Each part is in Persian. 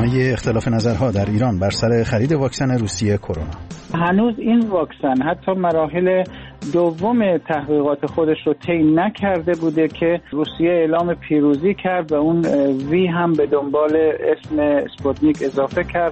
ادامه اختلاف نظرها در ایران بر سر خرید واکسن روسیه کرونا. هنوز این واکسن حتی مراحل دوم تحقیقات خودش رو طی نکرده بوده که روسیه اعلام پیروزی کرد و اون وی هم به دنبال اسم اسپوتنیک اضافه کرد.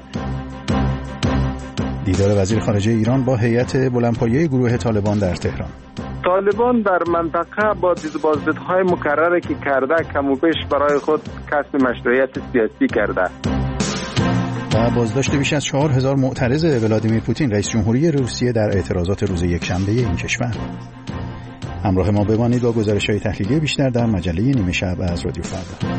دیدار وزیر خارجه ایران با هیئت بلندپایه گروه طالبان در تهران. طالبان در منطقه با بازدیدهای مکرری که کرده کم و بیش برای خود کسب مشروعیت سیاسی کرده. و بازداشت بیش از 4000 معترض ولادیمیر پوتین رئیس جمهوری روسیه در اعتراضات روز یکشنبه این کشور. همراه ما بمانید با گزارش‌های تحلیلی بیشتر در مجله نیمه شب از رادیو فردا.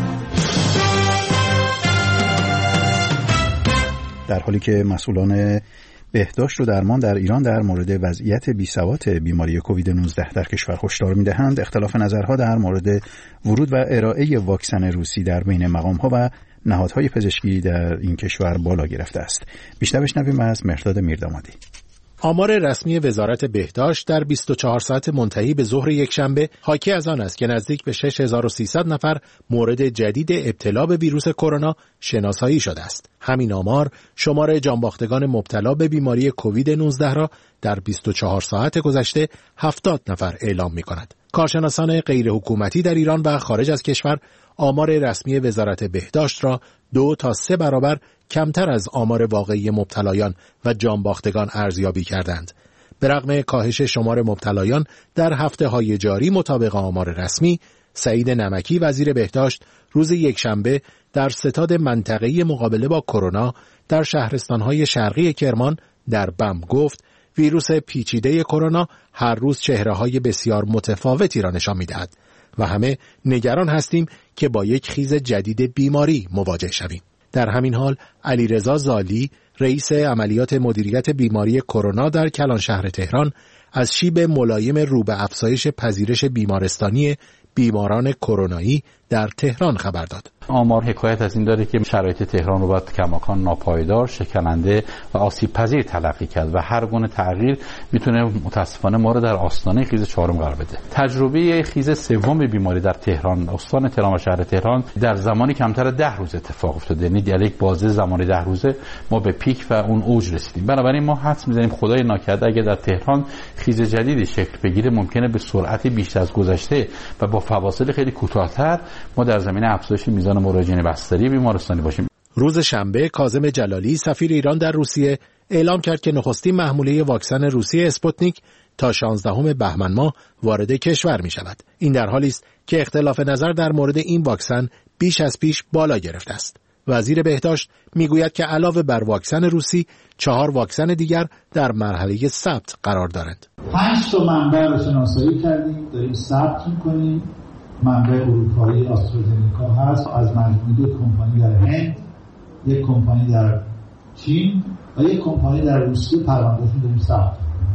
در حالی که مسئولان بهداشت و درمان در ایران در مورد وضعیت بی‌ثبات بیماری کووید 19 در کشور هشدار می‌دهند، اختلاف نظرها در مورد ورود و ارائه واکسن روسی در بین مقام‌ها و نهادهای پزشکی در این کشور بالا گرفته است. بیشتر بشنویم از مهرداد میردامادی. آمار رسمی وزارت بهداشت در 24 ساعت منتهی به ظهر یکشنبه حاکی از آن است که نزدیک به 6300 نفر مورد جدید ابتلا به ویروس کرونا شناسایی شده است. همین آمار شمار جانباختگان مبتلا به بیماری کووید 19 را در 24 ساعت گذشته 70 نفر اعلام می‌کند. کارشناسان غیر حکومتی در ایران و خارج از کشور آمار رسمی وزارت بهداشت را 2 تا 3 برابر کمتر از آمار واقعی مبتلایان و جانباختگان ارزیابی کردند. به رغم کاهش شمار مبتلایان در هفته‌های جاری مطابق آمار رسمی، سعید نمکی وزیر بهداشت روز یکشنبه در ستاد منطقه‌ای مقابله با کرونا در شهرستان‌های شرقی کرمان در بم گفت ویروس پیچیده کرونا هر روز چهره‌های بسیار متفاوتی را نشان می‌دهد و همه نگران هستیم که با یک خیز جدید بیماری مواجه شویم. در همین حال علیرضا زالی رئیس عملیات مدیریت بیماری کرونا در کلان شهر تهران از شیب ملایم رو به افزایش پذیرش بیمارستانی بیماران کرونایی در تهران خبر داد. آمار حکایت از این داره که شرایط تهران رو باید کماکان ناپایدار، شکننده و آسیب پذیر تلقی کرد و هر گونه تغییر میتونه متاسفانه ما رو در آستانه خیز 4 قرار بده. تجربه خیز 3 بیماری در تهران، استان تهران و شهر تهران در زمانی کمتر 10 روز اتفاق افتاده. یعنی در یک بازه زمانی 10 روزه ما به پیک و اون اوج رسیدیم. بنابراین ما حدس می‌زنیم خدای ناکرده اگه در تهران خیز جدیدی شکل بگیره ممکنه به سرعت بیشتر از گذشته و با فواصل خیلی کوتاه‌تر ما در زمینه افزایش میزان مراجعین بستری بیمارستانی باشیم. روز شنبه کاظم جلالی سفیر ایران در روسیه اعلام کرد که نخستین محموله واکسن روسیه اسپوتنیک تا 16 بهمن ماه وارد کشور می شود. این در حالی است که اختلاف نظر در مورد این واکسن بیش از پیش بالا گرفته است. وزیر بهداشت میگوید که علاوه بر واکسن روسی 4 واکسن دیگر در مرحله ثبت قرار دارند. 5 تا منبع رو شناسایی کردیم، داریم ثبت می‌کنیم. منبع اروپایی آسترازنیکا هست، از مجموعه کمپانی در هند، یک کمپانی در چین و یک کمپانی در روسیه پروندهشون داریم ثبت.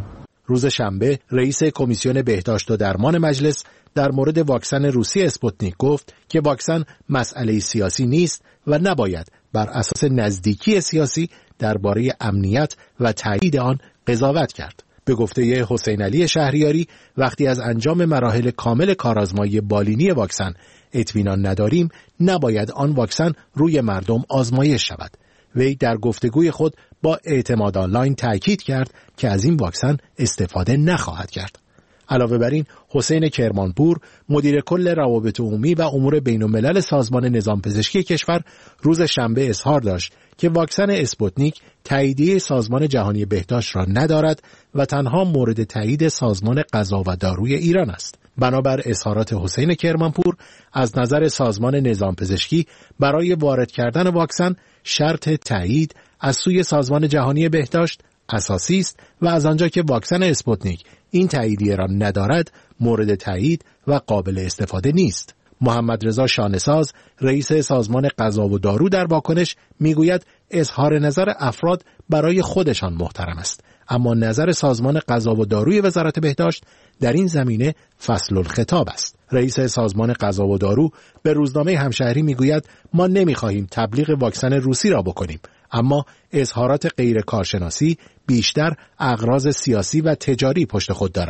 روز شنبه رئیس کمیسیون بهداشت و درمان مجلس در مورد واکسن روسی اسپوتنیک گفت که واکسن مسئله سیاسی نیست و نباید بر اساس نزدیکی سیاسی درباره امنیت و تایید آن قضاوت کرد. به گفته حسین علی شهریاری وقتی از انجام مراحل کامل کارآزمایی بالینی واکسن اطمینان نداریم نباید آن واکسن روی مردم آزمایش شود. وی در گفتگوی خود با اعتماد آنلاین تاکید کرد که از این واکسن استفاده نخواهد کرد. علاوه بر این حسین کرمانپور مدیر کل روابط عمومی و امور بین‌الملل سازمان نظام پزشکی کشور روز شنبه اظهار داشت که واکسن اسپوتنیک تاییدیه سازمان جهانی بهداشت را ندارد و تنها مورد تایید سازمان غذا و داروی ایران است. بنابر اظهارات حسین کرمانپور از نظر سازمان نظام پزشکی برای وارد کردن واکسن شرط تایید از سوی سازمان جهانی بهداشت اساسی است و از آنجا که واکسن اسپوتنیک این تاییدیه را ندارد مورد تایید و قابل استفاده نیست. محمد رضا شانه‌ساز رئیس سازمان غذا و دارو در واکنش میگوید اظهار نظر افراد برای خودشان محترم است، اما نظر سازمان غذا و داروی وزارت بهداشت در این زمینه فصل الخطاب است. رئیس سازمان غذا و دارو به روزنامه همشهری میگوید ما نمیخواهیم تبلیغ واکسن روسی را بکنیم، اما اظهارات غیر کارشناسی بیشتر اغراض سیاسی و تجاری پشت خود دارد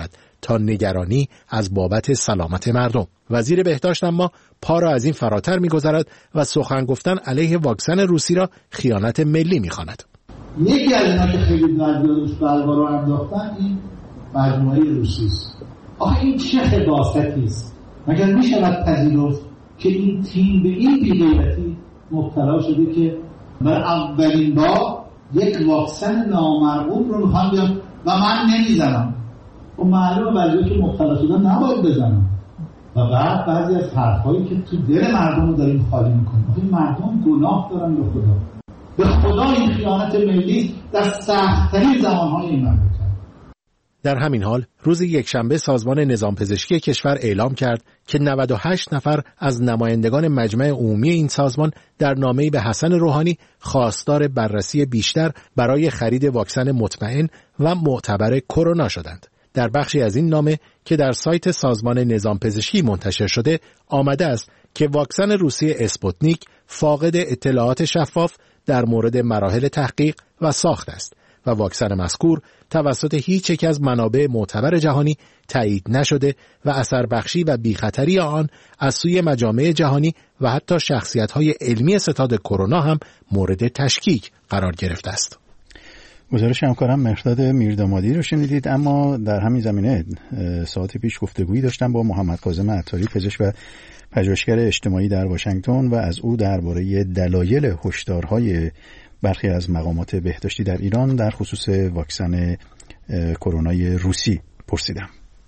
تا نگرانی از بابت سلامت مردم. وزیر بهداشت اما پا را از این فراتر می‌گذارد و سخن گفتن علیه واکسن روسی را خیانت ملی می‌خواند. یکی از اینا که خیلی نادرست بلوا رو انداختن این مجموعه روسی است. آخه این چه خباثتی است؟ مگر می‌شود پذیرفت که این تیم به این بی‌غیرتی مبتلا شده که برای اولین بار یک واکسن نامرغوب رو میخوان بیان و من نمیزنم. و معلومه بعضی که مبتلا شدن نباید بزنم. و بعد بعضی از حرفایی که تو دل مردم رو داریم خالی میکنیم. این مردم گناه دارن به خدا. به خدا این خیانت ملی در سخت‌ترین زمانهای این مملکت. در همین حال روز یکشنبه سازمان نظام پزشکی کشور اعلام کرد که 98 نفر از نمایندگان مجمع عمومی این سازمان در نامه‌ای به حسن روحانی خواستار بررسی بیشتر برای خرید واکسن مطمئن و معتبر کرونا شدند. در بخشی از این نامه که در سایت سازمان نظام پزشکی منتشر شده آمده است که واکسن روسی اسپوتنیک فاقد اطلاعات شفاف در مورد مراحل تحقیق و ساخت است و واکسن مذکور توسط هیچ یک از منابع معتبر جهانی تایید نشده و اثر بخشی و بیخطری آن از سوی مجامع جهانی و حتی شخصیت‌های علمی ستاد کرونا هم مورد تشکیک قرار گرفته است. گزارش همکارم مهرداد میردامادی رو شنیدید. اما در همین زمینه ساعت پیش گفتگویی داشتم با محمد کاظم عطاری، پزشک و پژوهشگر اجتماعی در واشنگتن و از او درباره دلایل هشدارهای برخی از مقامات بهداشتی در ایران در خصوص واکسن کرونای روسی پرسیدم.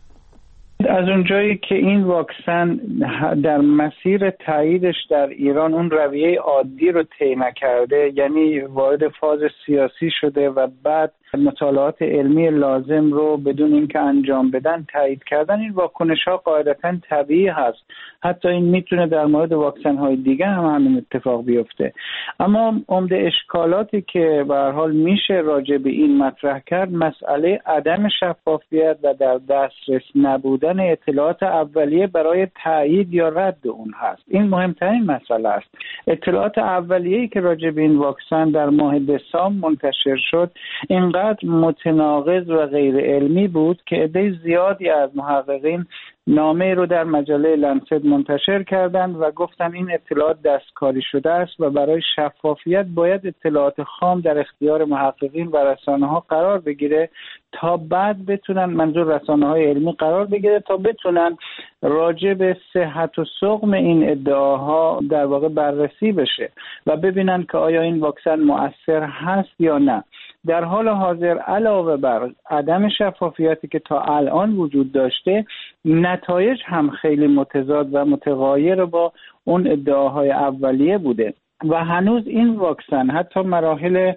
از اونجایی که این واکسن در مسیر تاییدش در ایران اون رویه عادی رو طی نکرده، یعنی وارد فاز سیاسی شده و بعد مطالعات علمی لازم رو بدون اینکه انجام بدن تایید کردن، این واکنش‌ها قاعدتاً طبیعی هست. حتی این میتونه در مورد واکسن‌های دیگه هم همین اتفاق بیفته. اما عمده اشکالاتی که به هر حال میشه راجع به این مطرح کرد، مسئله عدم شفافیت و در دسترس نبودن اطلاعات اولیه برای تایید یا رد اون هست. این مهمترین مسئله است. اطلاعات اولیه‌ای که راجع به این واکسن در ماه دسامبر منتشر شد اینقدر متناقض و غیر علمی بود که عده زیادی از محققین نامه رو در مجله لنست منتشر کردند و گفتن این اطلاعات دستکاری شده است و برای شفافیت باید اطلاعات خام در اختیار محققین و رسانه‌ها قرار بگیره تا بعد بتونن، منظور رسانه‌های علمی قرار بگیره تا بتونن راجع به صحت و سقم این ادعاها در واقع بررسی بشه و ببینن که آیا این واکسن مؤثر هست یا نه. در حال حاضر علاوه بر عدم شفافیتی که تا الان وجود داشته، نتایج هم خیلی متضاد و متغایر با اون ادعاهای اولیه بوده و هنوز این واکسن حتی مراحل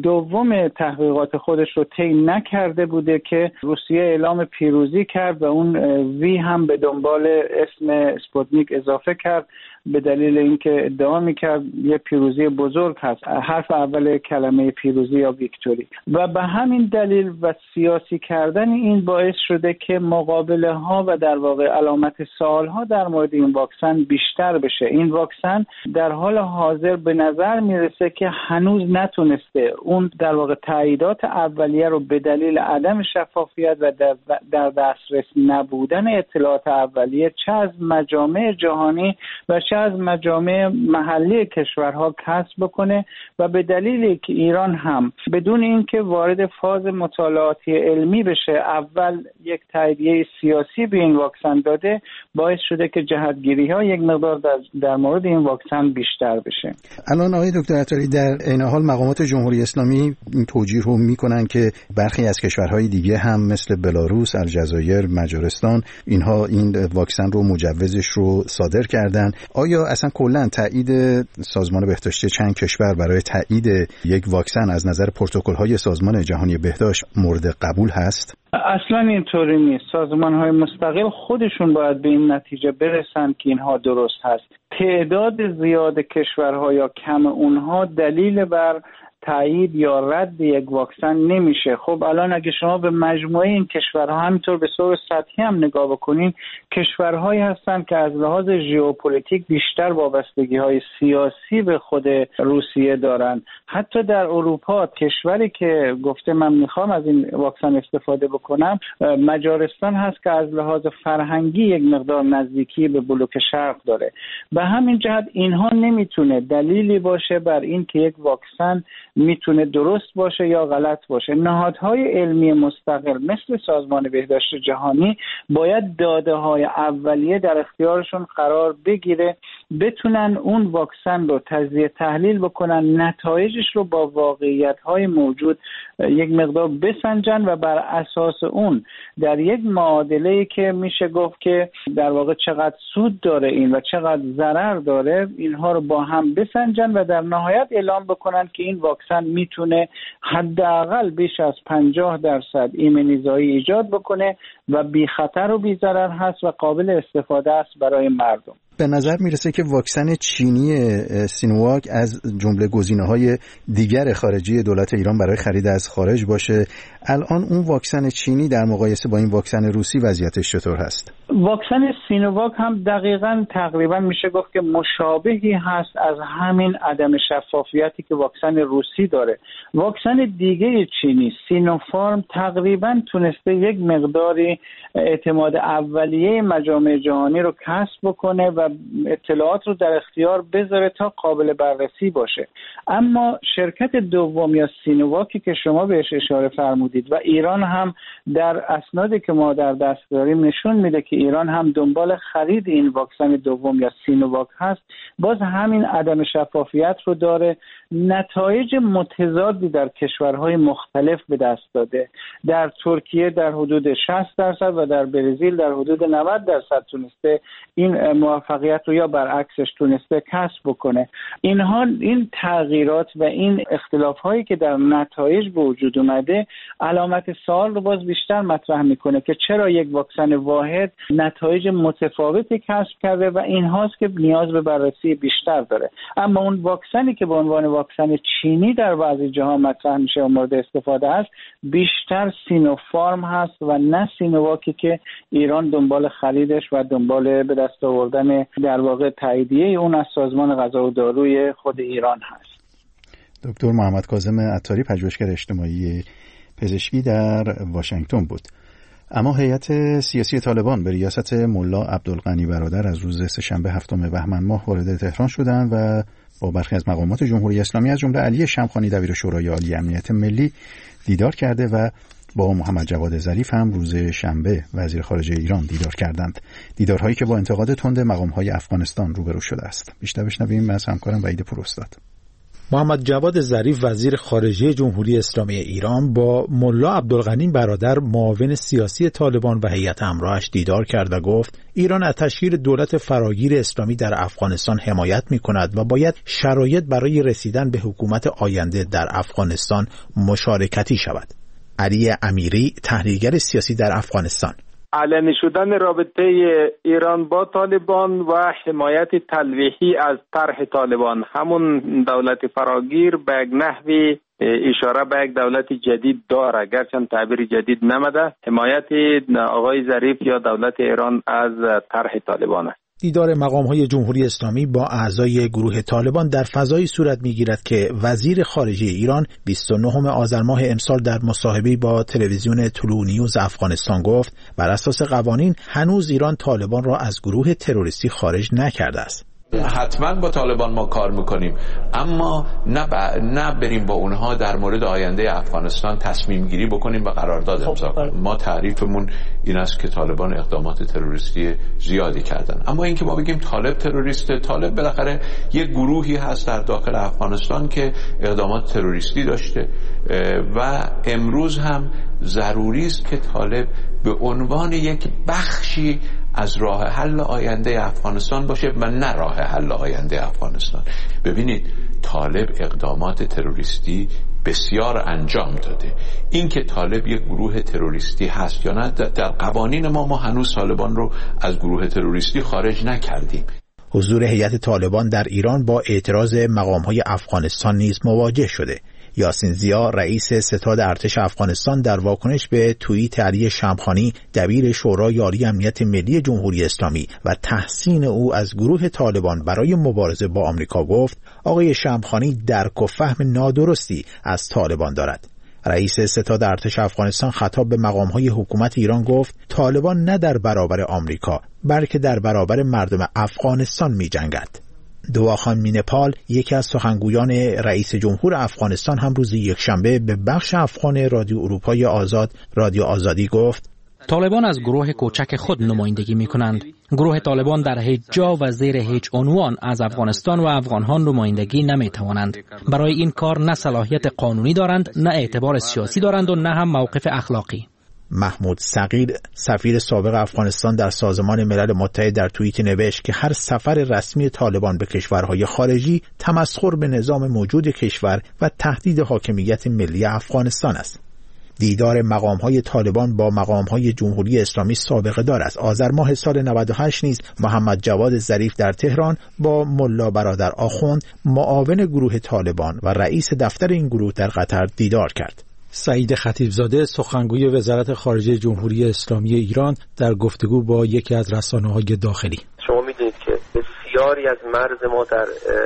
دوم تحقیقات خودش رو طی نکرده بوده که روسیه اعلام پیروزی کرد و اون وی هم به دنبال اسم اسپوتنیک اضافه کرد به دلیل اینکه ادعا میکرد یه پیروزی بزرگ هست، حرف اول کلمه پیروزی یا ویکتوری، و به همین دلیل و سیاسی کردن این باعث شده که مقابله ها و در واقع علامت سوال ها در مورد این واکسن بیشتر بشه. این واکسن در حال حاضر به نظر میرسه که هنوز نتونسته اون در واقع تاییدات اولیه رو به دلیل عدم شفافیت و در دسترس نبودن اطلاعات اولیه چه از مجامع جهانی و چه از مجامع محلی کشورها کسب بکنه و به دلیلی که ایران هم بدون اینکه وارد فاز مطالعاتی علمی بشه اول یک تاییدیه سیاسی به این واکسن داده، باعث شده که جهتگیری‌ها یک مقدار در مورد این واکسن بیشتر بشه. الان آقای دکتر عطاری در عین حال مقامات جمهوری اسلامی این توجیه رو میکنن که برخی از کشورهای دیگه هم مثل بلاروس، الجزایر، مجارستان اینها این واکسن رو مجوزش رو صادر کردن. آیا اصلا کلا تایید سازمان بهداشتی چند کشور برای تایید یک واکسن از نظر پروتکل‌های سازمان جهانی بهداشت مورد قبول هست؟ اصلا اینطوری نیست. سازمان‌های مستقل خودشون باید به این نتیجه برسن که اینها درست هست. تعداد زیاد کشورها یا کم اونها دلیل بر تایید یا رد یک واکسن نمیشه. خب الان اگه شما به مجموعه این کشورها همینطور به صورت سطحی هم نگاه بکنین، کشورهایی هستن که از لحاظ ژئوپلیتیک بیشتر وابستگی‌های سیاسی به خود روسیه دارن. حتی در اروپا کشوری که گفته من میخوام از این واکسن استفاده بکنم مجارستان هست که از لحاظ فرهنگی یک مقدار نزدیکی به بلوک شرق داره. به همین جهت اینها نمیتونه دلیلی باشه بر این که یک واکسن میتونه درست باشه یا غلط باشه. نهادهای علمی مستقل مثل سازمان بهداشت جهانی باید داده‌های اولیه در اختیارشون قرار بگیره، بتونن اون واکسن رو تجزیه تحلیل بکنن، نتایجش رو با واقعیت‌های موجود یک مقدار بسنجن و بر اساس اون در یک معادله‌ای که میشه گفت که در واقع چقدر سود داره این و چقدر ضرر داره، اینها رو با هم بسنجن و در نهایت اعلام بکنن که این واکسن میتونه حداقل بیش از 50% ایمنیزایی ایجاد بکنه و بی خطر و بی ضرر هست و قابل استفاده است برای مردم. به نظر میرسه که واکسن چینی سینوواک از جمله گزینه‌های دیگر خارجی دولت ایران برای خرید از خارج باشه. الان اون واکسن چینی در مقایسه با این واکسن روسی وضعیتش چطور هست؟ واکسن سینوواک هم دقیقاً تقریباً میشه گفت که مشابهی هست از همین عدم شفافیتی که واکسن روسی داره. واکسن دیگه چینی سینوفارم تقریباً تونسته یک مقداری اعتماد اولیه مجامع جهانی رو کسب بکنه و اطلاعات رو در اختیار بذاره تا قابل بررسی باشه. اما شرکت دوم یا سینوواکی که شما بهش اشاره فرمودید و ایران هم در اسنادی که ما در دست داریم نشون میده که ایران هم دنبال خرید این واکسن دوم یا سینوواک هست، باز همین عدم شفافیت رو داره. نتایج متضادی در کشورهای مختلف به دست داده. در ترکیه در حدود 60% و در برزیل در حدود 90% تونسته این موفقیت رو یا برعکسش تونسته کسب بکنه. این تغییرات و این اختلاف‌هایی که در نتایج به وجود اومده علامت سوال رو باز بیشتر مطرح میکنه که چرا یک واکسن واحد نتایج متفاوتی کسب کرده و این هاست که نیاز به بررسی بیشتر داره. اما اون واکسنی که به عنوان واکسن چینی در بعضی جاها مطرح میشه و مورد استفاده است بیشتر سینوفارم هست و نه سینوواکی که ایران دنبال خریدش و دنبال به دست آوردن در واقع تاییدیه اون از سازمان غذا و داروی خود ایران هست. دکتر محمد کاظم عطاری، پژوهشگر اجتماعی پزشکی در واشنگتن بود. اما هیئت سیاسی طالبان به ریاست ملا عبدالغنی برادر از روز سه‌شنبه 7 بهمن ماه وارد تهران شدند و با برخی از مقامات جمهوری اسلامی از جمله علی شمخانی دبیر شورای عالی امنیت ملی دیدار کرده و با محمد جواد ظریف هم روز شنبه وزیر خارجه ایران دیدار کردند. دیدارهایی که با انتقاد تند مقام‌های افغانستان روبرو شده است. بیشتر بشنویم از همکارم وحید پوراستاد. محمد جواد ظریف وزیر خارجه جمهوری اسلامی ایران با ملا عبدالغنی برادر معاون سیاسی طالبان و هیئت همراهش دیدار کرد و گفت ایران از تشکیل دولت فراگیر اسلامی در افغانستان حمایت می‌کند و باید شرایط برای رسیدن به حکومت آینده در افغانستان مشارکتی شود. علی امیری، تحلیلگر سیاسی در افغانستان: علنی شدن رابطه ایران با طالبان و حمایت تلویحی از طرح طالبان، همون دولت فراگیر، به یک نحوی اشاره به یک دولت جدید داره، گرچه تعبیر جدید نمده. حمایت آقای ظریف یا دولت ایران از طرح طالبان است. دیدار مقام‌های جمهوری اسلامی با اعضای گروه طالبان در فضایی صورت می‌گیرد که وزیر خارجه ایران 29 آذر ماه امسال در مصاحبه‌ای با تلویزیون طلوع نیوز افغانستان گفت بر اساس قوانین هنوز ایران طالبان را از گروه تروریستی خارج نکرده است. حتما با طالبان ما کار میکنیم، اما نه بریم با اونها در مورد آینده افغانستان تصمیم گیری بکنیم و قرارداد امضا کنیم. ما تعریفمون این است که طالبان اقدامات تروریستی زیادی کردن، اما اینکه ما بگیم طالب تروریسته، طالب بالاخره یک گروهی هست در داخل افغانستان که اقدامات تروریستی داشته و امروز هم ضروری است که طالب به عنوان یک بخشی از راه حل آینده افغانستان باشه و نه راه حل آینده افغانستان. ببینید طالب اقدامات تروریستی بسیار انجام داده. این که طالب یک گروه تروریستی هست یا نه، در قوانین ما هنوز طالبان رو از گروه تروریستی خارج نکردیم. حضور هیئت طالبان در ایران با اعتراض مقام‌های افغانستان نیز مواجه شده. یاسین زیا رئیس ستاد ارتش افغانستان در واکنش به توییت علی شمخانی دبیر شورای عالی امنیت ملی جمهوری اسلامی و تحسین او از گروه طالبان برای مبارزه با آمریکا گفت آقای شمخانی درک و فهم نادرستی از طالبان دارد. رئیس ستاد ارتش افغانستان خطاب به مقام‌های حکومت ایران گفت طالبان نه در برابر آمریکا بلکه در برابر مردم افغانستان می‌جنگد. دواخان مینپال یکی از سخنگویان رئیس جمهور افغانستان هم روز یکشنبه به بخش افغان رادیو اروپای آزاد رادیو آزادی گفت طالبان از گروه کوچک خود نمایندگی می کنند. گروه طالبان در هیچ جا و زیر هیچ عنوان از افغانستان و افغانان نمایندگی نمی توانند. برای این کار نه صلاحیت قانونی دارند، نه اعتبار سیاسی دارند و نه هم موقف اخلاقی. محمود صقیر سفیر سابق افغانستان در سازمان ملل متحد در توییت نوشت که هر سفر رسمی طالبان به کشورهای خارجی تمسخر به نظام موجود کشور و تهدید حاکمیت ملی افغانستان است. دیدار مقام‌های طالبان با مقام‌های جمهوری اسلامی سابقه دار است. آذر ماه سال 98 نیز محمد جواد ظریف در تهران با ملا برادر آخوند معاون گروه طالبان و رئیس دفتر این گروه در قطر دیدار کرد. سعید خطیبزاده سخنگوی وزارت خارجه جمهوری اسلامی ایران در گفتگو با یکی از رسانه‌های داخلی: شما می‌دونید که بسیاری از مرز ما در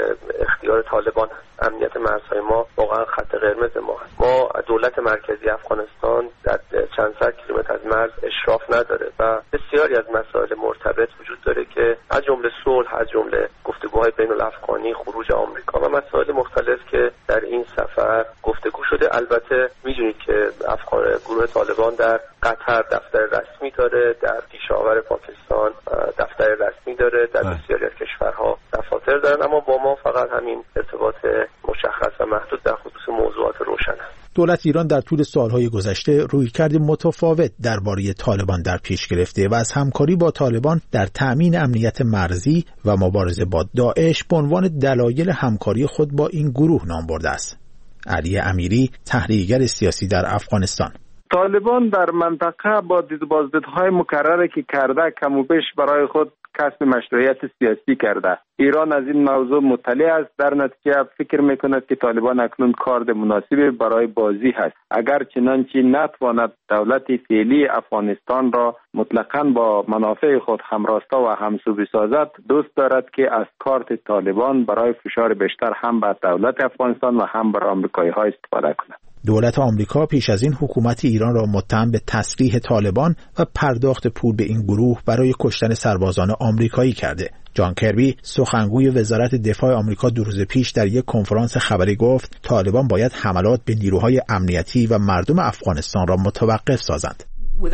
اختیار طالبان هست. امنیت مرزهای ما واقعا خط قرمز ما هست. ما دولت مرکزی افغانستان در چند صد کیلومتر از مرز اشراف نداره و بسیاری از مسائل مرتبط وجود داره که از جمله صلح، از جمله گفتگوهای بین الافغانی، خروج آمریکا و مسائل مختلف که در این سفر گفتگو شده. البته میدونید که گروه طالبان در قطر دفتر رسمی داره، در پیشاور پاکستان دفتر رسمی داره، در بسیاری از کشورها دفاتر دارن، اما با ما فقط همین ارتباط مشخص و محدود در خصوص موضوعات روشن است. دولت ایران در طول سالهای گذشته رویکرد متفاوت درباره طالبان در پیش گرفته و از همکاری با طالبان در تأمین امنیت مرزی و مبارزه با داعش به عنوان دلایل همکاری خود با این گروه نام برده است. علی امیری تحلیلگر سیاسی در افغانستان: طالبان در منطقه با بازدیدهای مکرری که کرده کم و بیش برای خود کسب مشروعیت سیاسی کرده. ایران از این موضوع مطلع است، در نتیجه فکر میکند که طالبان اکنون کارد مناسبی برای بازی هست. اگر چنانچه نتواند دولت فعلی افغانستان را مطلقاً با منافع خود همراستا و همسو بسازد، دوست دارد که از کارت طالبان برای فشار بیشتر هم بر دولت افغانستان و هم بر آمریکایی‌ها استفاده کند. دولت آمریکا پیش از این حکومت ایران را متهم به تسلیح طالبان و پرداخت پول به این گروه برای کشتن سربازان آمریکایی کرده. جان کربی سخنگوی وزارت دفاع آمریکا 2 روز پیش در یک کنفرانس خبری گفت طالبان باید حملات به نیروهای امنیتی و مردم افغانستان را متوقف سازند.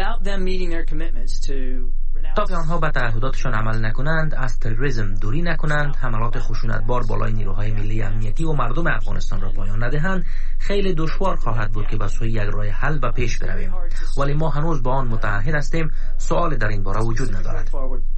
تا که آنها به تعهداتشان عمل نکنند، از تروریسم دوری نکنند، حملات خشونتبار بالای نیروهای ملی امنیتی و مردم افغانستان را پایان ندهند، خیلی دشوار خواهد بود که به سوی یک راه حل به پیش برویم. ولی ما هنوز با آن متعهد هستیم. سوال در این باره وجود ندارد.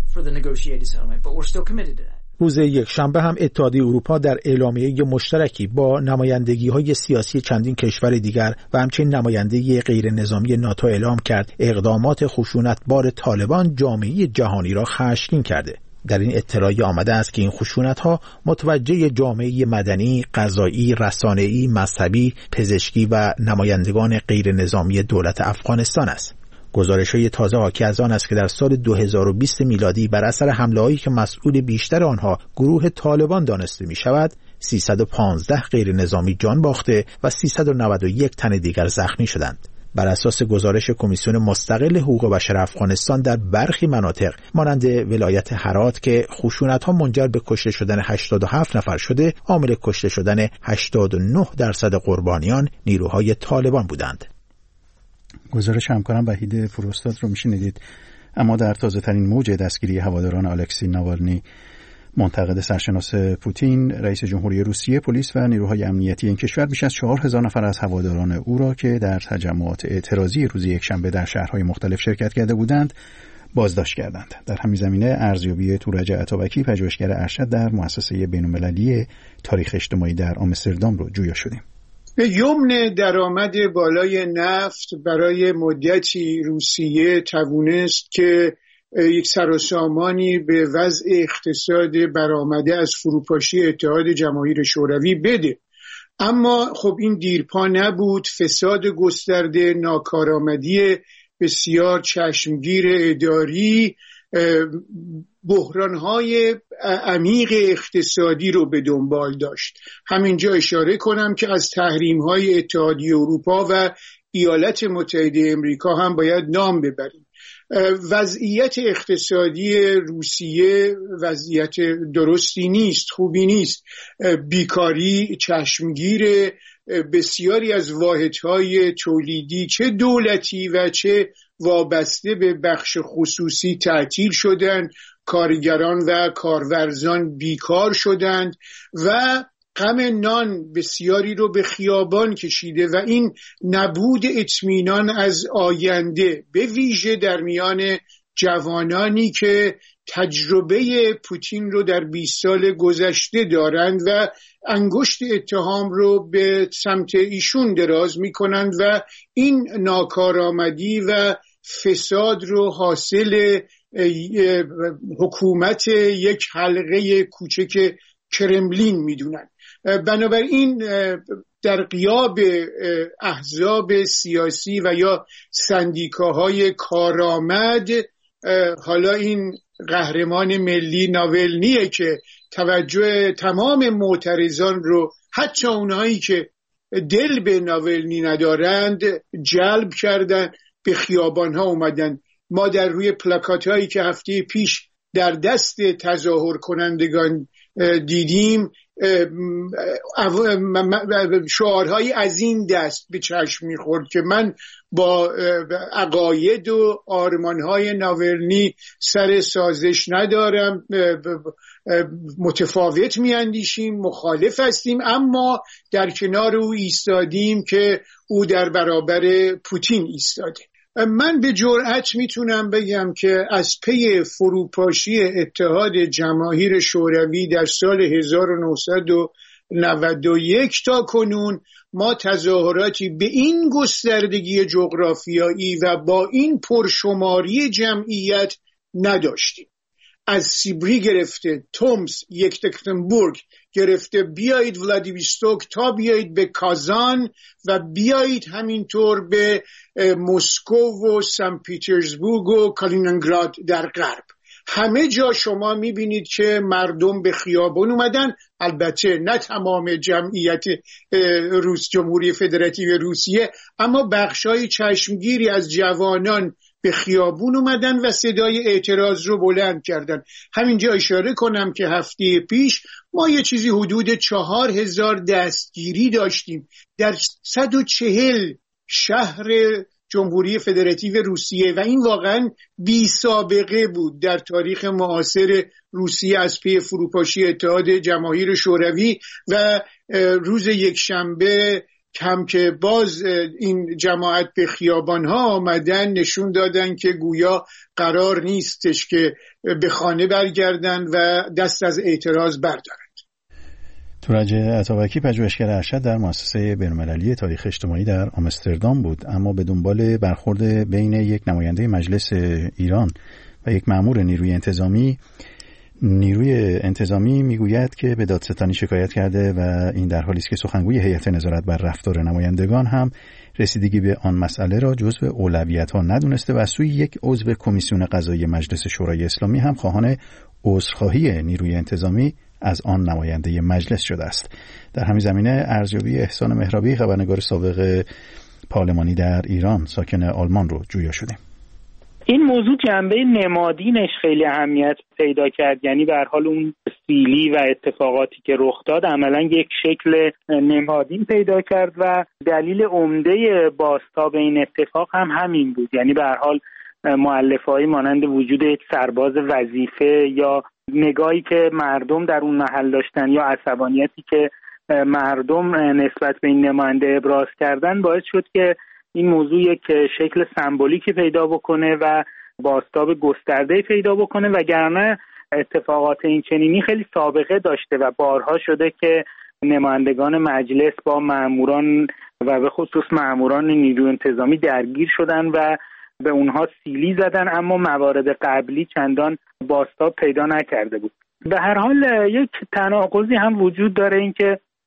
روز یکشنبه هم اتحادیه اروپا در اعلامیه مشترکی با نمایندگی‌های سیاسی چندین کشور دیگر و همچنین نماینده غیر نظامی ناتو اعلام کرد اقدامات خشونتبار طالبان جامعه جهانی را خشمگین کرده. در این اطلاعیه آمده است که این خشونت‌ها متوجه جامعه مدنی، قضایی، رسانه‌ای، مذهبی، پزشکی و نمایندگان غیر نظامی دولت افغانستان است. گزارش‌های تازه حاکی از آن است که در سال 2020 میلادی بر اثر حمله‌هایی که مسئول بیشتر آنها گروه طالبان دانسته می‌شود، 315 غیر نظامی جان باخته و 391 تن دیگر زخمی شدند. بر اساس گزارش کمیسیون مستقل حقوق بشر افغانستان در برخی مناطق مانند ولایت هرات که خشونت‌ها منجر به کشته شدن 87 نفر شده، عامل کشته شدن 89% قربانیان نیروهای طالبان بودند. گزارش همکارم وحید فروستاد رو میشنیدید. اما در تازه ترین موج دستگیری هواداران الکسی ناوالنی، منتقد سرشناس پوتین، رئیس جمهوری روسیه، پلیس و نیروهای امنیتی این کشور بیش از 4000 نفر از هواداران او را که در تجمعات اعتراضی روز یکشنبه در شهرهای مختلف شرکت کرده بودند بازداشت کردند. در همین زمینه ارزیابی تورج عطابکی، پژوهشگر ارشد در مؤسسه بین‌المللی تاریخ اجتماعی در آمستردام رو جویا شدیم. به یمن درآمد بالای نفت برای مدتی روسیه توانست که یک سراسامانی به وضع اقتصاد برآمده از فروپاشی اتحاد جماهیر شوروی بده. اما خب این دیرپا نبود. فساد گسترده، ناکارآمدی بسیار چشمگیر اداری، بحران‌های عمیق اقتصادی رو به دنبال داشت. همینجا اشاره کنم که از تحریم‌های اتحادیه اروپا و ایالات متحده امریکا هم باید نام ببریم. وضعیت اقتصادی روسیه وضعیت درستی نیست، خوبی نیست. بیکاری چشمگیر، بسیاری از واحدهای تولیدی چه دولتی و چه وابسته به بخش خصوصی تعطیل شدند، کارگران و کارورزان بیکار شدند و غم نان بسیاری رو به خیابان کشیده و این نبود اطمینان از آینده به ویژه در میان جوانانی که تجربه پوتین رو در 20 سال گذشته دارند و انگشت اتهام رو به سمت ایشون دراز میکنند و این ناکارآمدی و فساد رو حاصل حکومت یک حلقه کوچک کرملین میدونن. بنابراین در غیاب احزاب سیاسی و یا سندیکاهای کارآمد، حالا این قهرمان ملی ناولنیه که توجه تمام معترضان رو، حتی اونهایی که دل به ناولنی ندارند، جلب کردن، به خیابان‌ها اومدن. ما در روی پلاکات‌هایی که هفته پیش در دست تظاهر کنندگان دیدیم شعارهایی از این دست به چشم می‌خورد که من با عقاید و آرمان‌های ناولنی سر سازش ندارم، متفاوت می‌اندیشیم، مخالف هستیم، اما در کنار او ایستادیم که او در برابر پوتین ایستاده. من به جرئت میتونم بگم که از پی فروپاشی اتحاد جماهیر شوروی در سال 1991 تا کنون ما تظاهراتی به این گستردگی جغرافیایی و با این پرشماری جمعیت نداشتیم. از سیبری گرفته، تومس، یکترینبورگ گرفته، بیایید ولادیویستوک تا بیایید به کازان و بیایید همینطور به مسکو و سن پیترزبورگ و کالینینگراد در غرب. همه جا شما میبینید که مردم به خیابان اومدن. البته نه تمام جمعیت جمهوری فدراتیو روسیه، اما بخشای چشمگیری از جوانان به خیابون اومدن و صدای اعتراض رو بلند کردن. همینجا اشاره کنم که هفته پیش ما یه چیزی حدود 4000 دستگیری داشتیم در 140 شهر جمهوری فدراتیو روسیه و این واقعا بی سابقه بود در تاریخ معاصر روسیه از پی فروپاشی اتحاد جماهیر شوروی. و روز یکشنبه هم که باز این جماعت به خیابان‌ها آمدن، نشون دادن که گویا قرار نیستش که به خانه برگردن و دست از اعتراض بردارند. تورج عطابکی پژوهشگر ارشد در مؤسسه بین‌المللی تاریخ اجتماعی در آمستردام بود، اما به دنبال برخورد بین یک نماینده مجلس ایران و یک مأمور نیروی انتظامی میگوید که به دادستانی شکایت کرده و این در حالی است که سخنگوی هیئت نظارت بر رفتار نمایندگان هم رسیدگی به آن مسئله را جزو اولویت‌ها ندونسته و از سوی یک عضو کمیسیون قضایی مجلس شورای اسلامی هم خواهان عذرخواهی نیروی انتظامی از آن نماینده مجلس شده است. در همین زمینه ارزیابی احسان مهرابی، خبرنگار سابق پارلمانی در ایران ساکن آلمان رو جویا شدیم. این موضوع جنبه نمادینش خیلی اهمیت پیدا کرد، یعنی به هر حال اون سیلی و اتفاقاتی که رخ داد عملا یک شکل نمادین پیدا کرد و دلیل عمده بازتاب این اتفاق هم همین بود. یعنی به هر حال مؤلفه‌ای مانند وجود یک سرباز وظیفه یا نگاهی که مردم در اون محل داشتن یا عصبانیتی که مردم نسبت به این نماینده ابراز کردن باعث شد که این موضوع یک شکل سمبولیکی پیدا بکنه و بازتاب گسترده پیدا بکنه، وگرنه اتفاقات این چنینی خیلی سابقه داشته و بارها شده که نمایندگان مجلس با ماموران و به خصوص ماموران نیروی انتظامی درگیر شدن و به اونها سیلی زدن، اما موارد قبلی چندان بازتاب پیدا نکرده بود. به هر حال یک تناقضی هم وجود داره، این که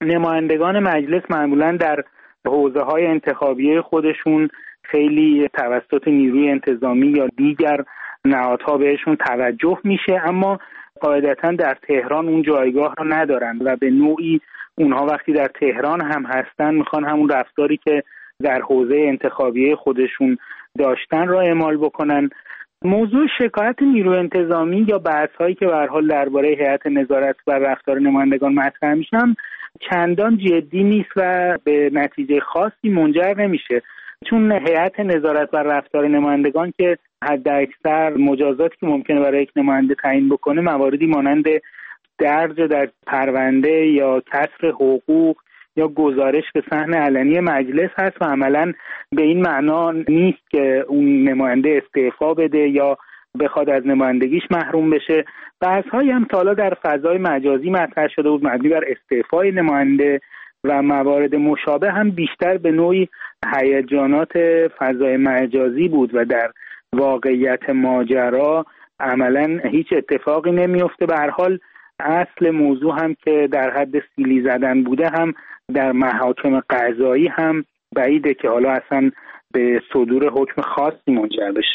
نمایندگان مجلس معمولا در حوزه‌های انتخابی خودشون خیلی توسط نیروی انتظامی یا دیگر نهادها بهشون توجه میشه، اما قاعدتاً در تهران اون جایگاه رو ندارن و به نوعی اونها وقتی در تهران هم هستن میخوان همون رفتاری که در حوزه انتخابی خودشون داشتن را اعمال بکنن. موضوع شکایت نیروی انتظامی یا بحث‌هایی که به هر حال درباره هیئت نظارت بر رفتار نمایندگان مطرح میشن چندان جدی نیست و به نتیجه خاصی منجر نمیشه، چون هیئت نظارت بر رفتار نمایندگان که حداکثر مجازاتی که ممکنه برای یک نماینده تعیین بکنه مواردی مانند درج در پرونده یا کسر حقوق یا گزارش به صحن علنی مجلس هست و عملاً به این معنا نیست که اون نماینده استعفا بده یا بخواد از نمایندگیش محروم بشه. بحث‌هایی هم تا حالا در فضای مجازی مطرح شده بود مبنی بر استعفای نماینده و موارد مشابه هم بیشتر به نوعی هیجانات فضای مجازی بود و در واقعیت ماجرا عملاً هیچ اتفاقی نمیفته. به هر حال اصل موضوع هم که در حد سیلی زدن بوده هم در محاکم قضایی هم بعیده که حالا اصلا به صدور حکم خاصی منجر بشه.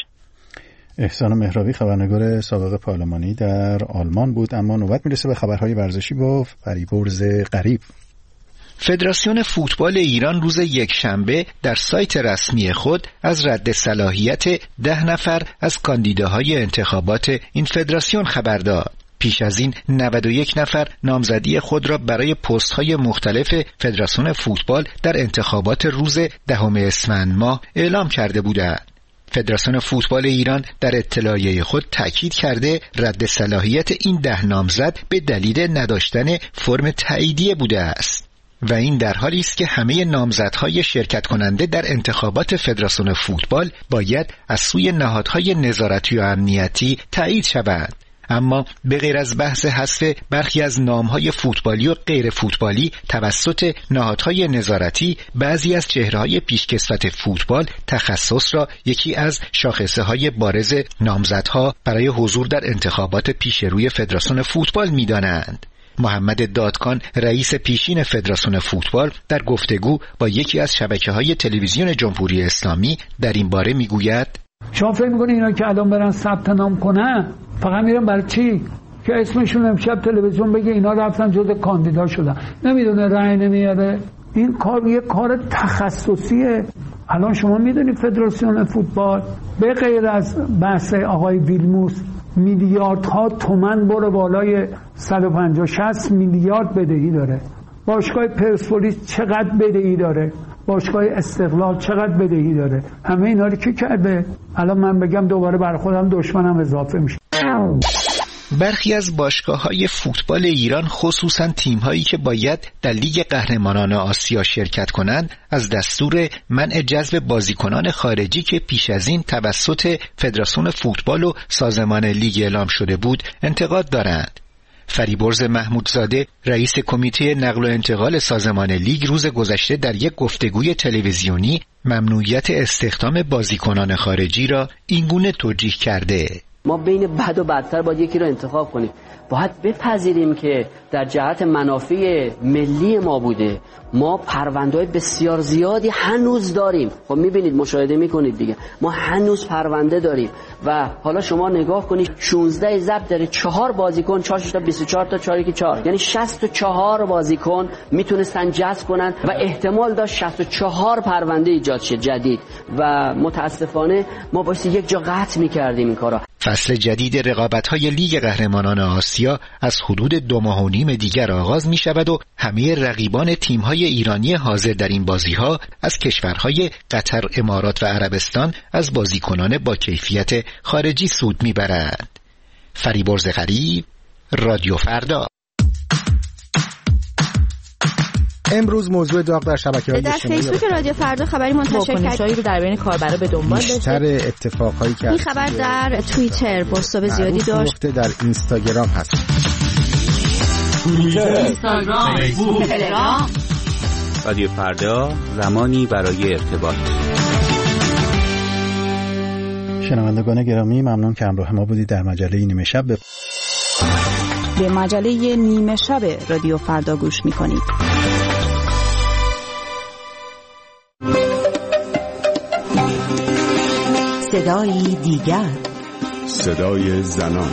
احسان مهراوی خبرنگار سابق پارلمانی در آلمان بود. اما نوبت میرسه به خبرهای ورزشی با فریبرز غریب. فدراسیون فوتبال ایران روز یکشنبه در سایت رسمی خود از رد صلاحیت 10 نفر از کاندیداهای انتخابات این فدراسیون خبر داد. پیش از این 91 نفر نامزدی خود را برای پست‌های مختلف فدراسیون فوتبال در انتخابات روز 10 اسفند ماه اعلام کرده بودند. فدراسیون فوتبال ایران در اطلاعیه خود تاکید کرده رد صلاحیت این 10 نامزد به دلیل نداشتن فرم تاییدیه بوده است و این در حالی است که همه نامزدهای شرکت کننده در انتخابات فدراسیون فوتبال باید از سوی نهادهای نظارتی و امنیتی تایید شوند. اما به غیر از بحث حذف برخی از نامهای فوتبالی و غیر فوتبالی توسط نهادهای نظارتی، بعضی از چهره‌های پیشکسوت فوتبال تخصص را یکی از شاخصه‌های بارز نامزدها برای حضور در انتخابات پیشروی فدراسیون فوتبال می‌دانند. محمد دادکان رئیس پیشین فدراسیون فوتبال در گفتگو با یکی از شبکه‌های تلویزیون جمهوری اسلامی در این باره می‌گوید: شما فکر می‌کنید اینا که الان برن ثبت نام کنن فقط میرن برای چی؟ که اسمشون امشب تلویزیون بگه اینا رفتن جزو کاندیدا شدن، نمیدونه رأی نمیاره. این کار یه کار تخصصیه. الان شما میدونید فدراسیون فوتبال به غیر از بحث آقای ویلموس میلیاردها تومان برو بالای 150-60 میلیارد بدهی داره. باشگاه پرسپولیس چقدر بدهی داره، باشگاه استقلال چقدر بدهی داره. همه اینا رو کی کرده؟ الان من بگم دوباره بر خودم دشمنم اضافه میشه. برخی از باشگاه‌های فوتبال ایران، خصوصاً تیم‌هایی که باید در لیگ قهرمانان آسیا شرکت کنند، از دستور منع جذب بازیکنان خارجی که پیش از این توسط فدراسیون فوتبال و سازمان لیگ اعلام شده بود انتقاد دارند. فریبرز محمودزاده رئیس کمیته نقل و انتقال سازمان لیگ روز گذشته در یک گفتگوی تلویزیونی ممنوعیت استخدام بازیکنان خارجی را اینگونه توجیه کرده: ما بین بد و بدتر باید یکی رو انتخاب کنیم. باید بپذیریم که در جهت منافع ملی ما بوده. ما پرونده‌های بسیار زیادی هنوز داریم. خب میبینید، مشاهده میکنید دیگه، ما هنوز پرونده داریم و حالا شما نگاه کنید 16 ضبط داره، 4 بازیکن 4 تا 24 تا 4 که 4 یعنی 64 بازیکن میتونستن جذب کنن و احتمال داشت 64 پرونده ایجاد شه جدید و متاسفانه ما باید یک جا قطع میکردیم این کارا. فصل جدید رقابت‌های لیگ قهرمانان آسیا از حدود 2 ماه و نیم دیگر آغاز می‌شود و همه رقیبان تیم‌های ایرانی حاضر در این بازی‌ها از کشورهای قطر، امارات و عربستان از بازیکنان با کیفیت خارجی سود می‌برند. فریبرز غریب، رادیو فردا. امروز موضوع داغ در شبکه‌های اجتماعی در فیسبوک رادیو فردا خبری منتشر کرد رو در بین کاربرا به دنبال داشت. بیشتر اتفاقایی که این خبر در توییتر بازتاب زیادی داشت. در اینستاگرام هست. توییتر، اینستاگرام، فیسبوک، تلگرام. رادیو فردا، زمانی برای ارتباط. شنوندگان گرامی، ممنون که همراه ما بودید در مجله نیمه شب. به مجله نیمه شب رادیو فردا گوش می‌کنید. صدای دیگر، صدای زنان.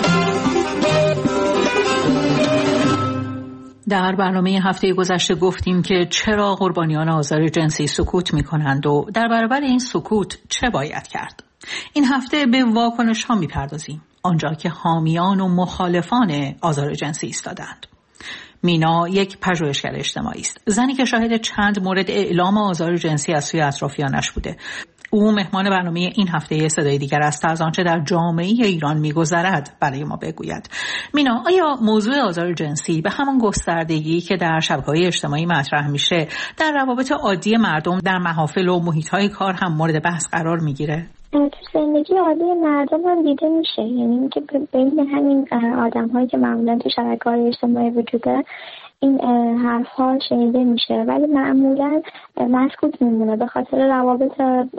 در برنامه هفته گذشته گفتیم که چرا قربانیان آزار جنسی سکوت می‌کنند و در برابر این سکوت چه باید کرد. این هفته به واکنش‌ها می‌پردازیم، آنجا که حامیان و مخالفان آزار جنسی ایستادند. مینا یک پژوهشگر اجتماعی است، زنی که شاهد چند مورد اعلام آزار جنسی از سوی اطرافیانش بوده. او مهمان برنامه این هفته صدای دیگر است تا از آنچه در جامعه ایران می‌گذرد برای ما بگوید. مینا، آیا موضوع آزار جنسی به همان گستردگی که در شبکه‌های اجتماعی مطرح میشه در روابط عادی مردم در محافل و محیط‌های کار هم مورد بحث قرار میگیره؟ تو زندگی عادی مردم هم دیده میشه، یعنی اینکه بین همین آدم‌هایی که معمولاً تو شبکه‌های اجتماعی وجود داره این حرف‌ها شنیده میشه، ولی معمولاً مسکوت میمونه به خاطر روابط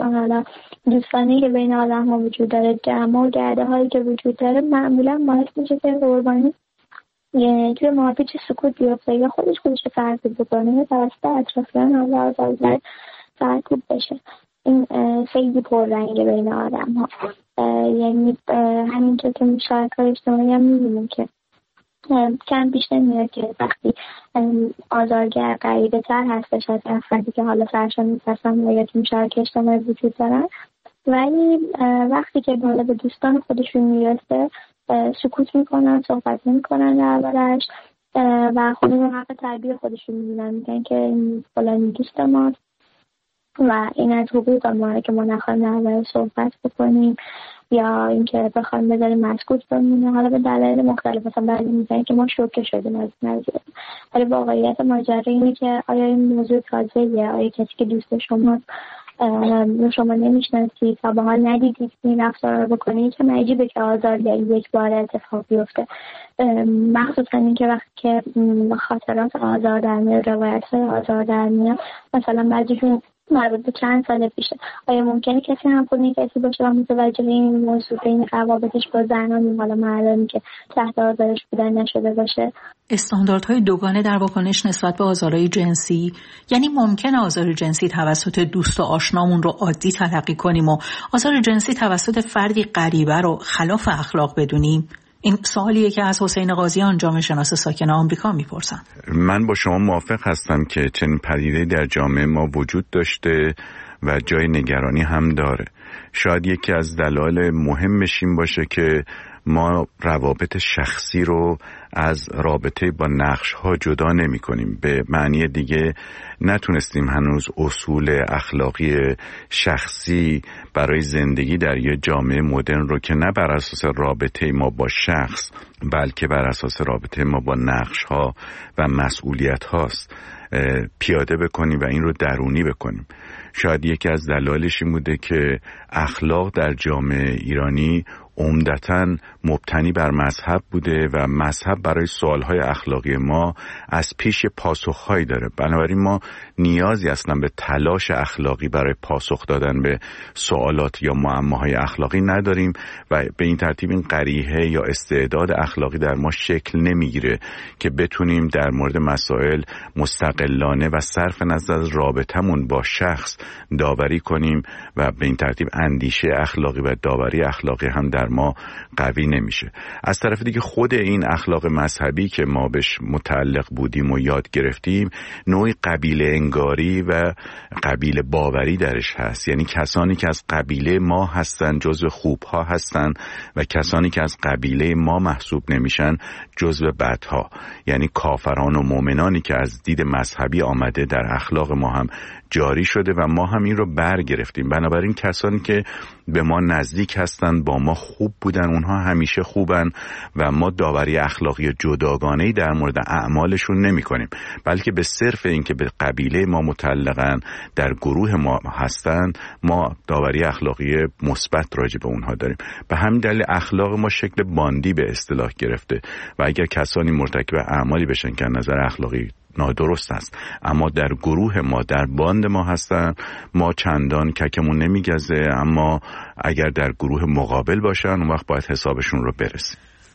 دوستانه که بین آدم‌ها وجود داره، جمع و گرده هایی که وجود داره، معمولاً باعث میشه که قربانی توی محافظ سکوت بیفته یا خودش فرض بکنه یا توسط اطرافیان آزار سرکوب بشه. این خیلی پررنگه بین آدم ها، یعنی همینطور که شبکه‌های اجتماعی هم می‌بینیم که کم بیش نمیاد که وقتی آزارگر غریبه تر هستش از افرادی که حالا سرشان می‌پسن و یا تو شبکه اجتماعی وجود دارن، ولی وقتی که بالا به دوستان خودشون میرسه سکوت میکنن، صحبت نمیکنن دربارش و خودشون حق تربیت خودشون میدونن، میگن که این فلانی دوست ماست و این از حقوق ماه که ما نخواهیم درباره صحبت بکنیم یا اینکه بخوایم بذاریم مسکوت بمونه، حالا به دلایل مختلف. مثلا بعضی میگن که ما شوکه شدیم از نظر، ولی واقعیت ماجرا اینه که آیا این موضوع تازه‌ایه؟ آیا کسی که دوست شما نمیشناسید تا به حال ندیدید این رفتار رو بکنید که عجیبه که آزارگری یک بار اتفاق بیفته، مخصوصا این که وقتی که خاطرات آزار در میاد، روایت‌های آزار در میاد، مثلا بعضیشون مربوط به چند سال پیشه. آیا ممکنه کسی هم خود کسی باشه و متوجه این موضوع این روابطش با زنان حالا مردانی که تحت آزارش بودن نشده باشه؟ استانداردهای دوگانه در واکنش نسبت به آزارهای جنسی، یعنی ممکنه آزار جنسی توسط دوست و آشنامون رو عادی تلقی کنیم و آزار جنسی توسط فردی غریبه رو خلاف اخلاق بدونیم؟ این سوالیه که از حسین قاضیان جامعه شناس ساکن آمریکا میپرسم. من با شما موافق هستم که چنین پدیده‌ای در جامعه ما وجود داشته و جای نگرانی هم داره. شاید یکی از دلایل مهمش این باشه که ما روابط شخصی رو از رابطه با نقش‌ها جدا نمی‌کنیم. به معنی دیگه نتونستیم هنوز اصول اخلاقی شخصی برای زندگی در یه جامعه مدرن رو که نه بر اساس رابطه ما با شخص بلکه بر اساس رابطه ما با نقش‌ها و مسئولیت‌هاست پیاده بکنیم و این رو درونی بکنیم. شاید یکی از دلایلش این بوده که اخلاق در جامعه ایرانی عمدتاً مبتنی بر مذهب بوده و مذهب برای سوالهای اخلاقی ما از پیش پاسخهایی داره. بنابراین ما نیازی اصلا به تلاش اخلاقی برای پاسخ دادن به سوالات یا معماهای اخلاقی نداریم و به این ترتیب این قریحه یا استعداد اخلاقی در ما شکل نمیگیره که بتونیم در مورد مسائل مستقلانه و صرف نظر از رابطمون با شخص داوری کنیم و به این ترتیب اندیشه اخلاقی و داوری اخلاقی هم در ما قوی نمیشه. از طرف دیگه خود این اخلاق مذهبی که ما بهش متعلق بودیم و یاد گرفتیم نوعی قبیله انگاری و قبیله باوری درش هست، یعنی کسانی که از قبیله ما هستن جزو خوبها هستن و کسانی که از قبیله ما محسوب نمیشن جزو بدها، یعنی کافران و مؤمنانی که از دید مذهبی آمده در اخلاق ما هم جاری شده و ما هم این رو برگرفتیم. بنابراین کسانی که به ما نزدیک هستن، با ما خوب بودن، اونها همیشه خوبن و ما داوری اخلاقی جداگانه‌ای در مورد اعمالشون نمی کنیم، بلکه به صرف این که به قبیله ما متعلقن، در گروه ما هستن، ما داوری اخلاقی مثبت راجع به اونها داریم. به همین دلیل اخلاق ما شکل باندی به اصطلاح گرفته و اگر کسانی مرتکب اعمالی بشن که نظر اخلاقی نادرست است اما در گروه ما، در باند ما هستن، ما چندان ککمون نمیگزه، اما اگر در گروه مقابل باشن اون وقت باید حسابشون رو برسیم.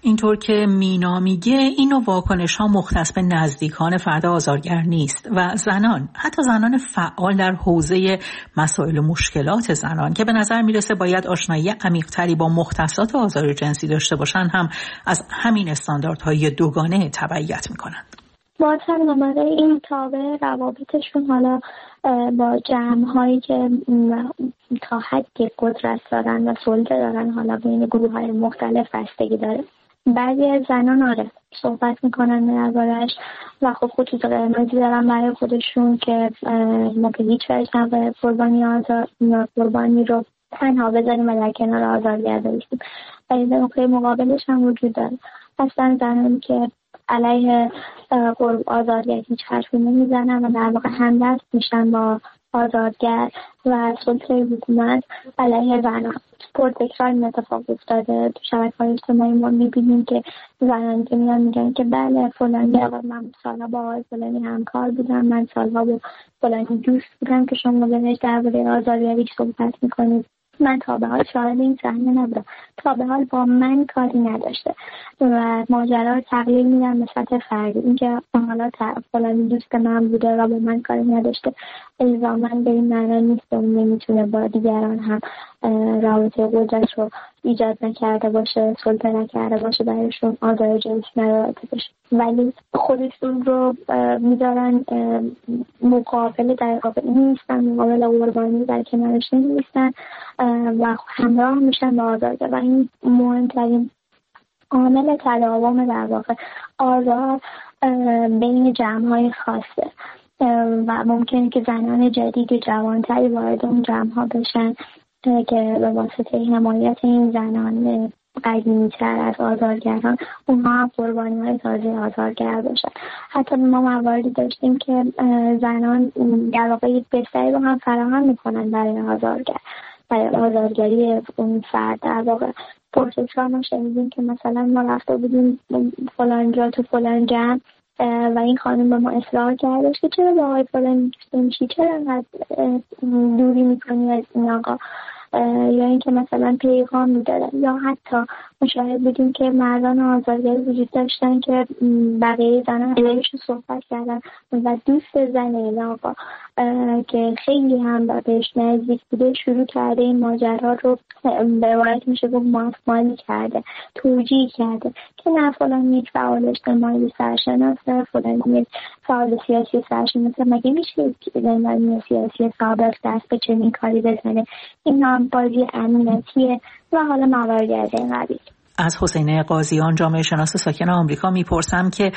اینطور که مینا میگه این نوع واکنش ها مختص به نزدیکان فرد آزارگر نیست و زنان، حتی زنان فعال در حوزه مسائل و مشکلات زنان که به نظر میرسه باید آشنایی عمیق‌تری با مختصات آزار جنسی داشته باشن، هم از همین استانداردهای دوگانه تبعیت میکنند. باز هم نماره این تابع روابطشون حالا با جمع‌هایی که تا حدی قدرت دارن و سلطه دارن، حالا بین گروه‌های مختلف بستگی داره. بعضی از زنان صحبت میکنن درباره‌اش و خب خطوط قرمزی دارن برای خودشون که ما به هیچ وجه نباید قربانی رو تنها بذاریم و در کنار آزارگر بایستیم. ولی نقطه مقابلش هم وجود داره. اصلا زنانی که علیه آزارگر هیچ حرفی نمیزنن و در واقع همدست میشن با آزارگر و سلطه حکومت علیه زنان. پرتکرار این اتفاق افتاده. تو شبکه‌های اجتماعی ما میبینیم که زنان که میگن که بله فلانی آقا من سالها با فلانی همکار بودم، من سالها با فلانی دوست بودم که شما بهش درباره آزارگری صحبت میکنید. من تا به حال شاهد این صحنه نبودم، تا به حال با من کاری نداشته و ماجرا رو تقلیل میدن به سطح فردی. اینکه حالا فلانی دوست من بوده و با من کاری نداشته الزاماً به این معنی نیست که اون نمیتونه با دیگران هم رابطه قدرت رو ایجاد نکرده باشه، سلطه نکرده باشه، برایشون آزار جنسی نداشته باشه، ولی خودشون رو میذارن مقابل، در واقع نیستن مقابل قربانی، در کنارش نیستن و همراه میشن با آزارگر. و این مهمترین عامل تداوم در واقع آزار بین جمع‌های خاصه و ممکنه که زنان جدید جوانتری وارد اون جمع‌ها بشن که به واسطه حمایت این زنان قدیمی‌تر از آزارگران اونها هم قربانی‌های تازه آزارگر باشن. حتی ما مواردی داشتیم که زنان در واقع بستری رو هم فراهم میکنن برای آزارگری اون فرد. در واقع پرتکرار ما شنیدیم که مثلا ما رفته بودیم فلان جا تو فلان جمع و این خانم به ما اصرار کردش که چرا با آقای فلان میشی، چرا انقدر دوری میکنی از این آقا، یا اینکه مثلا پیغام میدادن. یا حتی مشاهده بودیم که مردان آزارگر وجود داشتن که بقیه زنان علیهشون صحبت کردن و دوست زن این آقا که خیلی هم بهش نزدیک بوده شروع کرده این ماجرا رو به روایت میشه گفت ماسمالی کرده، توجیه کرده که نه فلان یک فعال اجتماعی سرشناسه، فلان یک فعال سیاسی سرشناسه، مگه میشه که زندانی سیاسی سابق دست به چنین کاری بزنه؟ این هم بازی امنیتیه و حالا موارد از این قبیل. از حسین قاضیان، جامعه شناس ساکن آمریکا، میپرسم که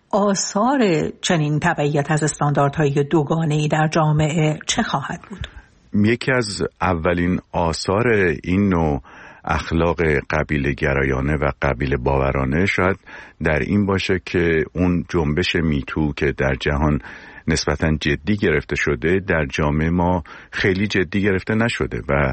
آثار چنین تبعیت از استانداردهای دوگانه‌ای در جامعه چه خواهد بود؟ یکی از اولین آثار این نوع اخلاق قبیله گرایانه و قبیله باورانه شاید در این باشه که اون جنبش میتو که در جهان نسبتاً جدی گرفته شده در جامعه ما خیلی جدی گرفته نشده و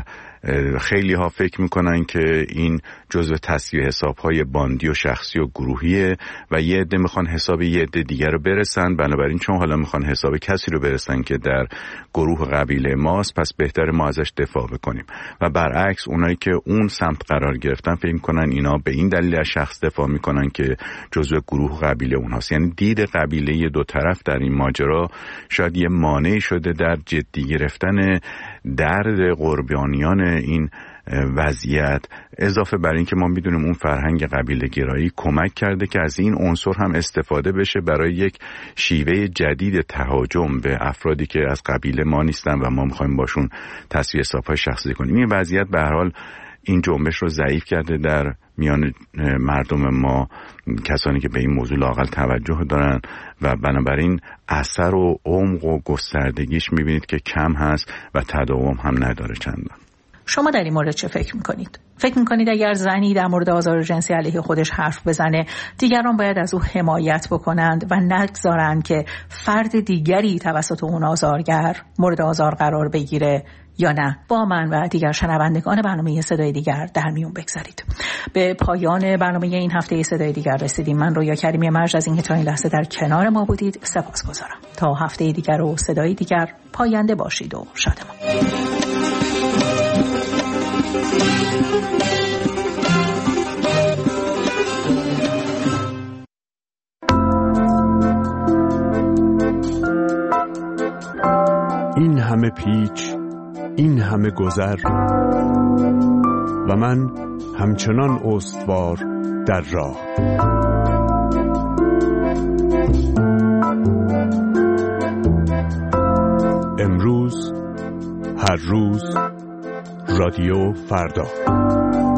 خیلی ها فکر میکنن که این جزء تصفیه حسابهای باندی و شخصی و گروهیه و یه عده میخوان حساب یه عده دیگر رو برسن، بنابراین چون حالا میخوان حساب کسی رو برسن که در گروه قبیله ماست پس بهتر ما ازش دفاع بکنیم. و برعکس اونایی که اون سمت قرار گرفتن فکر میکنن اینا به این دلیل از شخص دفاع میکنن که جزء گروه قبیله اونهاست. یعنی دید قبیله دو طرف در این ماجرا شاید یه مانعی شده در جدی گرفتن درد قربانیان این وضعیت، اضافه بر این که ما میدونیم اون فرهنگ قبیله گرایی کمک کرده که از این عنصر هم استفاده بشه برای یک شیوه جدید تهاجم به افرادی که از قبیله ما نیستن و ما میخوایم باشون تصفیه حساب‌های شخصی کنیم. این وضعیت به هر حال این جنبش رو ضعیف کرده در میان مردم ما، کسانی که به این موضوع لااقل توجه دارن و بنابراین اثر و عمق و گستردگیش میبینید که کم هست و تداوم هم نداره چندان. شما در این مورد چه فکر میکنید؟ فکر میکنید اگر زنی در مورد آزار جنسی علیه خودش حرف بزنه دیگران باید از او حمایت بکنند و نگذارند که فرد دیگری توسط اون آزارگر مورد آزار قرار بگیره یا نه؟ با من و دیگر شنوندگان برنامه صدای دیگر در میون بگذارید. به پایان برنامه این هفته صدای دیگر رسیدیم. من رویا کریمی مرج از اینکه تا این لحظه در کنار ما بودید سپاسگزارم. تا هفته دیگر و صدای دیگر پاینده باشید و شادمان. همه پیچ، این همه گذر و من همچنان استوار در راه. امروز، هر روز، رادیو فردا.